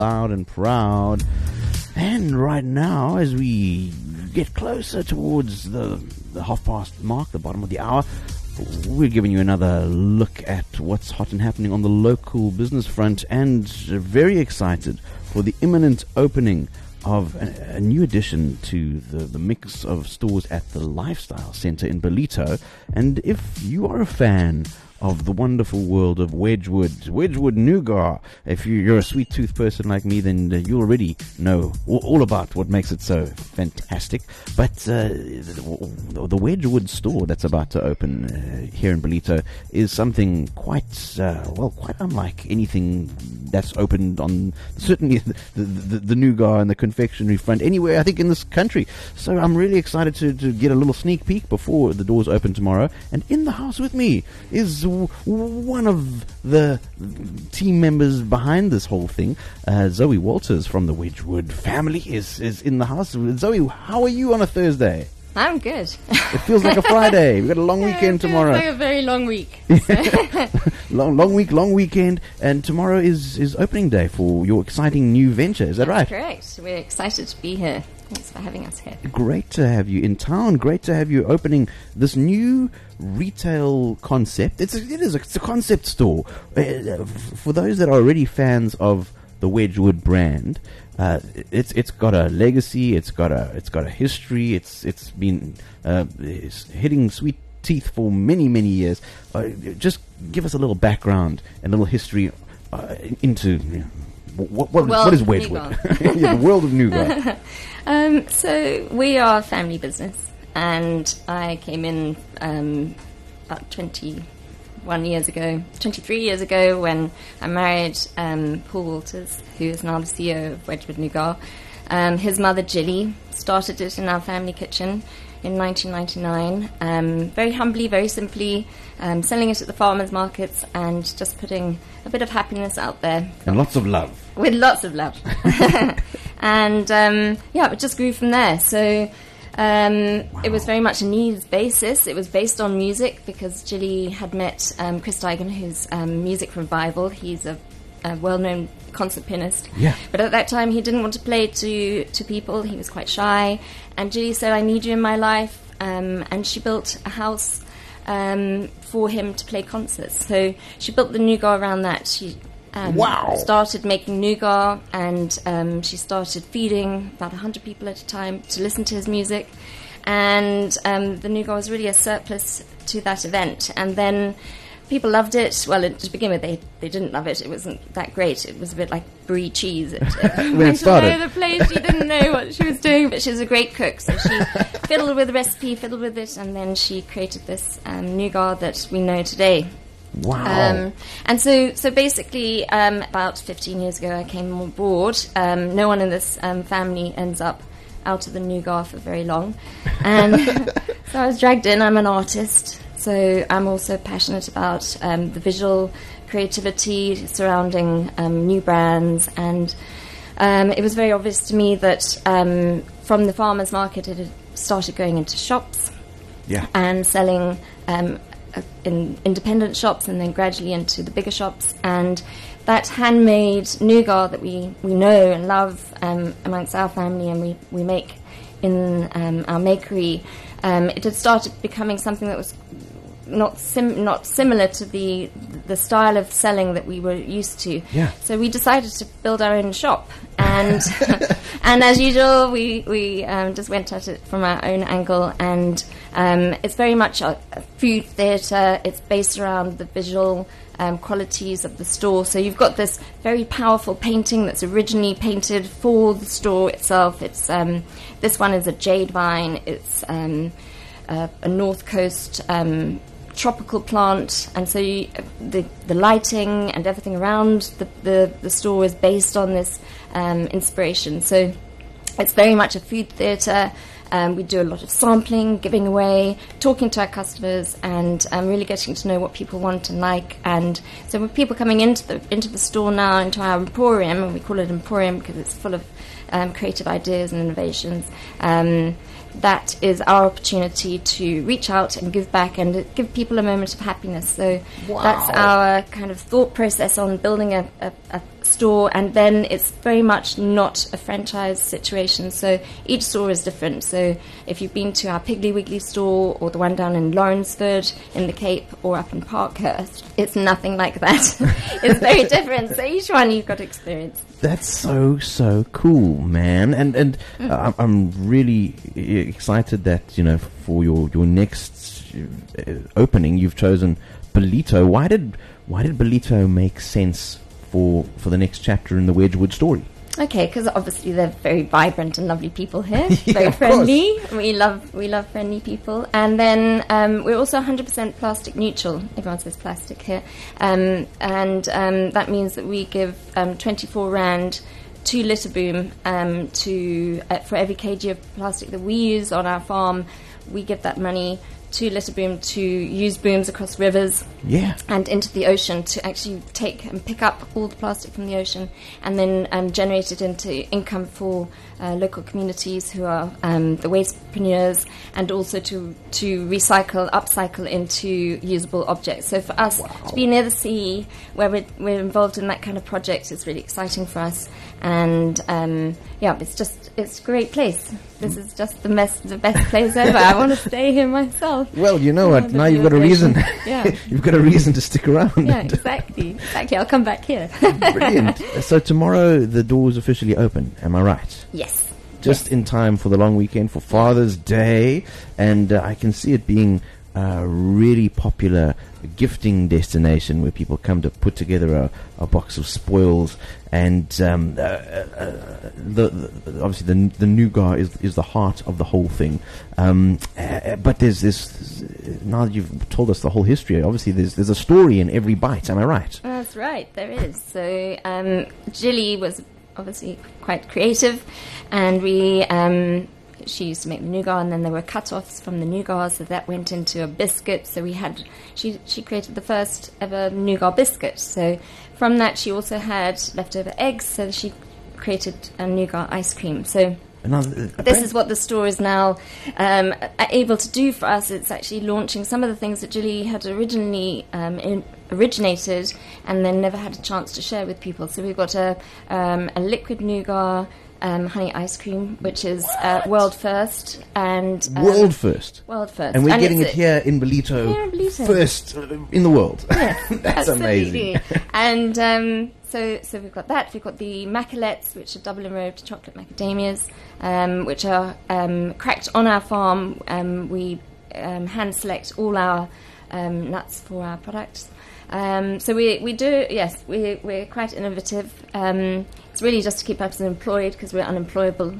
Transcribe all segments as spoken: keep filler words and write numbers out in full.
loud and proud. And right now, as we get closer towards the, the half past mark, the bottom of the hour, we're giving you another look at what's hot and happening on the local business front, and very excited for the imminent opening of a, a new addition to the, the mix of stores at the Lifestyle Centre in Ballito. And if you are a fan of the wonderful world of Wedgwood, Wedgwood Nougat, if you, you're a sweet tooth person like me, then uh, you already know all, all about what makes it so fantastic. But uh, the, the Wedgwood store that's about to open uh, here in Ballito is something quite, uh, well, quite unlike anything that's opened on certainly the, the, the nougat and the confectionery front anywhere, I think, in this country. So I'm really excited to, to get a little sneak peek before the doors open tomorrow. And in the house with me is w- one of the team members behind this whole thing. uh, Zoe Walters from the Wedgwood family is, is in the house. Zoe, how are you on a Thursday? I'm good. It feels like a Friday. We've got a long Yeah, weekend it feels tomorrow. like a very long week. long, long week, long weekend, and tomorrow is, is opening day for your exciting new venture. Is that right? Correct. We're excited to be here. Thanks for having us here. Great to have you in town. Great to have you opening this new retail concept. It's a, it is a, it's a concept store. Uh, for those that are already fans of the Wedgwood brand, uh, it's it's got a legacy. It's got a it's got a history. It's it's been uh, it's hitting sweet teeth for many many years. Uh, just give us a little background and a little history uh, into. You know, What, what, what is Wedgwood? Yeah, the world of nougat. um, so we are a family business, and I came in um, about twenty-one years ago, twenty-three years ago, when I married um, Paul Walters, who is now the C E O of Wedgwood Nougat. Um, his mother, Jilly, started it in our family kitchen in nineteen ninety-nine, um, very humbly, very simply, um, selling it at the farmers' markets and just putting a bit of happiness out there. And lots of love. With lots of love. And, um, yeah, it just grew from there. So um, Wow. it was very much a needs basis. It was based on music because Jilly had met um, Chris Deigan, who's um, Music Revival. He's a, a well-known concert pianist. Yeah. But at that time, he didn't want to play to, to people. He was quite shy. And Jilly said, I need you in my life. Um, and she built a house um, for him to play concerts. So she built the nougat around that. She um, Wow. started making nougat, and um, she started feeding about one hundred people at a time to listen to his music. And um, the nougat was really a surplus to that event. And then people loved it. Well, to begin with, they, they didn't love it. It wasn't that great. It was a bit like brie cheese. It, it When it went started. all over the place. She didn't know what she was doing, but she was a great cook. So she fiddled with the recipe, fiddled with it, and then she created this um, nougat that we know today. Wow. Um, and so, so basically, um, about fifteen years ago, I came on board. Um, no one in this um, family ends up out of the nougat for very long. And so I was dragged in. I'm an artist. So I'm also passionate about um, the visual creativity surrounding um, new brands, and um, it was very obvious to me that um, from the farmers market it had started going into shops Yeah. and selling um, uh, in independent shops, and then gradually into the bigger shops. And that handmade nougat that we, we know and love um, amongst our family, and we, we make in um, our makery, um, it had started becoming something that was not sim- not similar to the the style of selling that we were used to. Yeah. So we decided to build our own shop, and and as usual, we we um, just went at it from our own angle, and um, it's very much a, a food theatre. It's based around the visual um, qualities of the store. So you've got this very powerful painting that's originally painted for the store itself. It's um, this one is a jade vine. It's um, a, a North Coast Um, tropical plant, and so you, the the lighting and everything around the, the, the store is based on this um, inspiration. So it's very much a food theatre. Um, we do a lot of sampling, giving away, talking to our customers, and um, really getting to know what people want and like. And so with people coming into the into the store now, into our emporium, and we call it emporium because it's full of um, creative ideas and innovations. Um, that is our opportunity to reach out and give back and give people a moment of happiness. So Wow. that's our kind of thought process on building a, a, a store, and then it's very much not a franchise situation. So each store is different. So if you've been to our Piggly Wiggly store or the one down in Lawrenceford in the Cape or up in Parkhurst, it's nothing like that. It's very different. So each one you've got to experience. That's so, so cool, man. And and Mm. uh, I'm really excited that, you know, for your, your next uh, opening, you've chosen Ballito. Why did why did Ballito make sense for for the next chapter in the Wedgwood story? Okay, because obviously they're very vibrant and lovely people here, Yeah, very of friendly. We love we love friendly people, and then um, we're also one hundred percent plastic neutral. Everyone says plastic here, um, and um, that means that we give um, twenty-four rand to Litterboom um, to uh, for every kg of plastic that we use on our farm. We give that money to Litterboom to use booms across rivers Yeah. and into the ocean to actually take and pick up all the plastic from the ocean and then um, generate it into income for uh, local communities who are um, the wastepreneurs, and also to to recycle, upcycle into usable objects. So for us to be near the sea, where we're, we're involved in that kind of project, is really exciting for us. And um, yeah, it's just it's a great place. This is just the best the best place ever. I want to stay here myself. Well, you know what? Oh, the Now you've got a reason. Yeah. You've got a reason to stick around. Yeah, exactly. Exactly. I'll come back here. Brilliant. So tomorrow the doors officially open. Am I right? Yes. Just Yes. in time for the long weekend for Father's Day, and uh, I can see it being a really popular gifting destination where people come to put together a, a box of spoils. And um, uh, uh, the, the obviously the the nougat is is the heart of the whole thing. Um, uh, but there's this. Now that you've told us the whole history, obviously there's there's a story in every bite. Am I right? That's right, there is. So um, Jilly was obviously quite creative, and we um, she used to make the nougat, and then there were cut-offs from the nougat, so that went into a biscuit. So we had she she created the first ever nougat biscuit. So from that, she also had leftover eggs, so she created a nougat ice cream. So Now, uh, this apparent- is what the store is now um, a- able to do for us. It's actually launching some of the things that Jilly had originally um, in, originated and then never had a chance to share with people. So we've got a, um, a liquid nougat um, honey ice cream, which is uh, world first. and um, world first. World first. And we're getting it's it a- here in Ballito, Here in Ballito. first uh, in the world. Yes, That's absolutely. amazing. And um, so, so we've got that. We've got the macalettes, which are double enrobed chocolate macadamias, um, which are um, cracked on our farm. Um, we um, hand select all our um, nuts for our products. Um, so we we do yes we we're quite innovative. Um, it's really just to keep us employed because we're unemployable.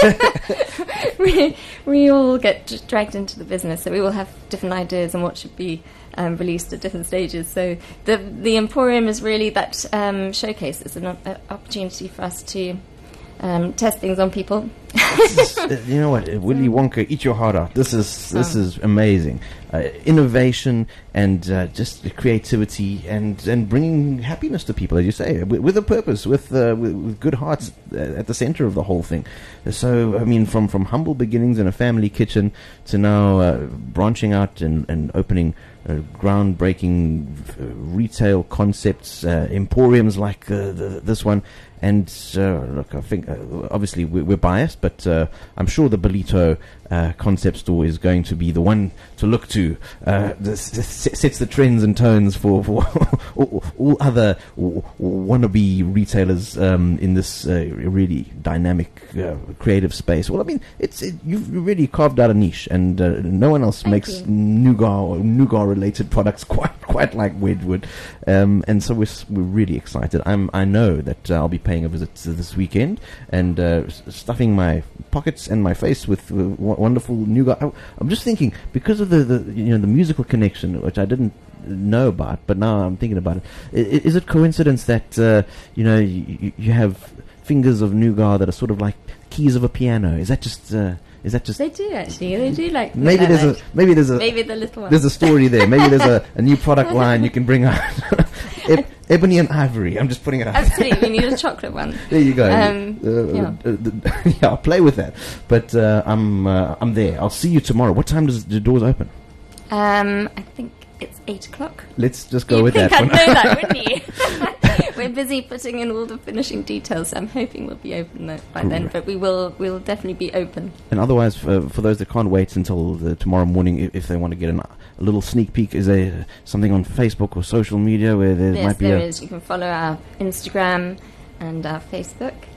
we we all get d- dragged into the business, so we all have different ideas on what should be um, released at different stages. So the the Emporium is really that um, showcase. It's an o- opportunity for us to um, test things on people. This is, uh, you know what, uh, Willy Wonka, eat your heart out. This is this Oh. is amazing. Uh, innovation and uh, just the creativity and, and bringing happiness to people, as you say, with, with a purpose, with, uh, with with good hearts uh, at the center of the whole thing. So, I mean, from, from humble beginnings in a family kitchen to now uh, branching out and, and opening uh, groundbreaking uh, retail concepts, uh, emporiums like uh, the, this one. And uh, look, I think uh, obviously we're, we're biased, but uh, I'm sure the Ballito uh, concept store is going to be the one to look to. Uh, this, this sets the trends and tones for, for all, all other w- wannabe retailers um, in this uh, really dynamic, uh, creative space. Well, I mean, it's it, you've really carved out a niche, and uh, no one else Thank makes you. nougat or nougat-related products quite quite like Wedgwood. Um, and so we're, s- we're really excited. I'm I know that uh, I'll be paying a visit to this weekend and uh, s- stuffing my pockets and my face with uh, w- wonderful nougat. I, I'm just thinking, because of the, the you know the musical connection, which I didn't know about, but now I'm thinking about it. I, i- is it coincidence that uh, you know you, you have fingers of nougat that are sort of like keys of a piano? Is that just uh, is that just They do actually. They do like maybe that there's a much. maybe there's a maybe the little one. there's a story there. Maybe there's a, a new product line you can bring out. Eb- ebony and ivory. I'm just putting it out. Absolutely, we need a chocolate one. There you go. Um, uh, yeah. uh, uh, yeah, I'll play with that. But uh, I'm uh, I'm there. I'll see you tomorrow. What time does the doors open? Um, I think it's eight o'clock. Let's just go You'd with think that. I'd for know now. that, wouldn't you? we're busy putting in all the finishing details. I'm hoping we'll be open th- by then, but we will we'll definitely be open. And otherwise, for, for those that can't wait until the tomorrow morning, if, if they want to get an, a little sneak peek, is there something on Facebook or social media where there yes, might be there a... is. You can follow our Instagram and our Facebook.